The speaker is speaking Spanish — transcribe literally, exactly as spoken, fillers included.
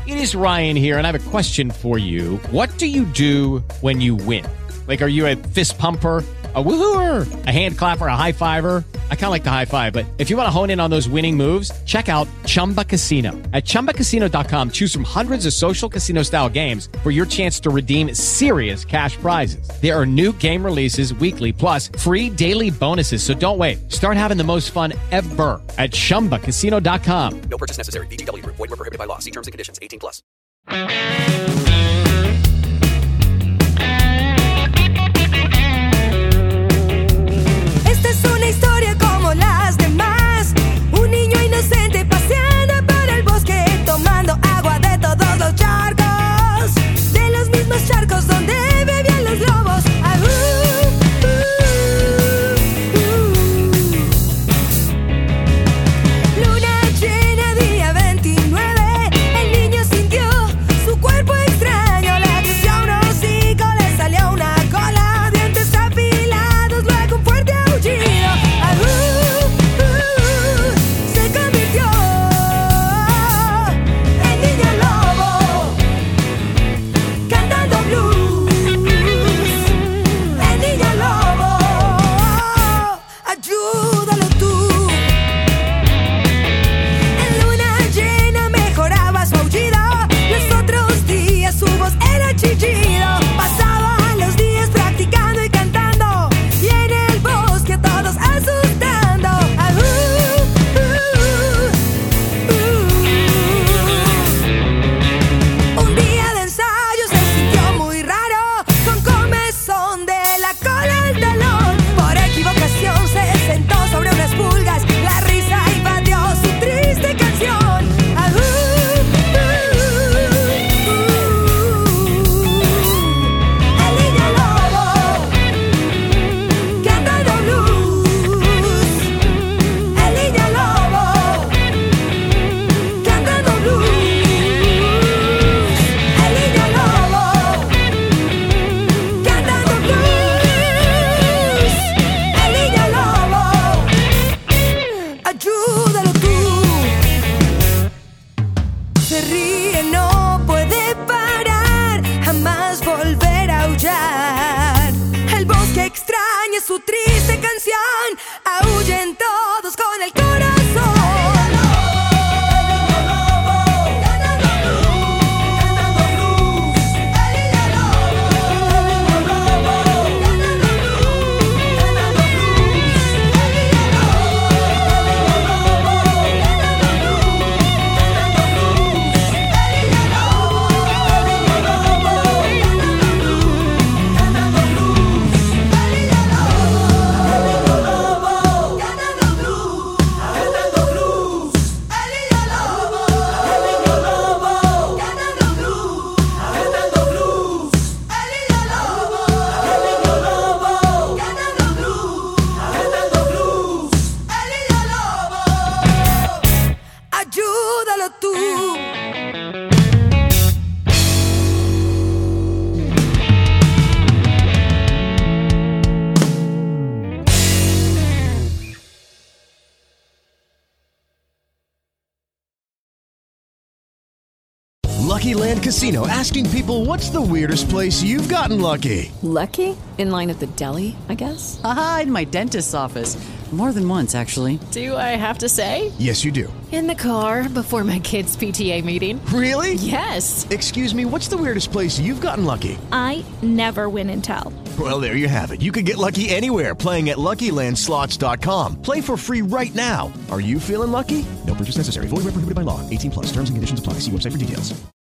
It is Ryan here, and I have a question for you. What do you do when you win? Like, are you a fist pumper, a woo-hooer, a hand clapper, a high fiver? I kind of like the high five, but if you want to hone in on those winning moves, check out Chumba Casino. At chumba casino dot com, choose from hundreds of social casino-style games for your chance to redeem serious cash prizes. There are new game releases weekly, plus free daily bonuses. So don't wait. Start having the most fun ever at chumba casino dot com. No purchase necessary. V G W Group. Void where prohibited by law. See terms and conditions. eighteen plus. Esta es una historia como las demás. Un niño inocente paseando por el bosque, tomando agua de todos los charcos, de los mismos charcos donde bebían los lobos. Ah, uh, uh, uh. Luna llena, día veintinueve. El niño sintió su cuerpo extraño. Le creció un hocico, le salió una cola, dientes afilados, luego un fuerte aullido. Ah, uh, uh, se convirtió en niño lobo, cantando blues. El niño lobo, ayúdalo tú. En luna llena mejoraba su aullido. Los otros días su voz era chillido. Pasaban los días practicando y cantando, y en el bosque a todos asustando. Ah, uh, uh, uh. Un día de ensayo se sintió muy raro, con comezón de la cola al talón. Por equivocación se sentó sobre unas pulgas. La risa invadió su triste canción. Ah, uh, uh, uh. El niño lobo, cantando blues. El niño lobo, cantando blues. El niño lobo, cantando blues. El niño lobo, ayúdalo tú. Se ríe, no puede parar, jamás volver a aullar. El bosque extraña su triste canción, aúllen todos con el corazón. Ayúdalo tú. Lucky Land Casino, asking people, what's the weirdest place you've gotten lucky? Lucky? In line at the deli, I guess? Aha, in my dentist's office. More than once, actually. Do I have to say? Yes, you do. In the car before my kids' P T A meeting. Really? Yes. Excuse me, what's the weirdest place you've gotten lucky? I never win and tell. Well, there you have it. You can get lucky anywhere, playing at Lucky Land Slots dot com. Play for free right now. Are you feeling lucky? No purchase necessary. Void where prohibited by law. eighteen plus. Terms and conditions apply. See website for details.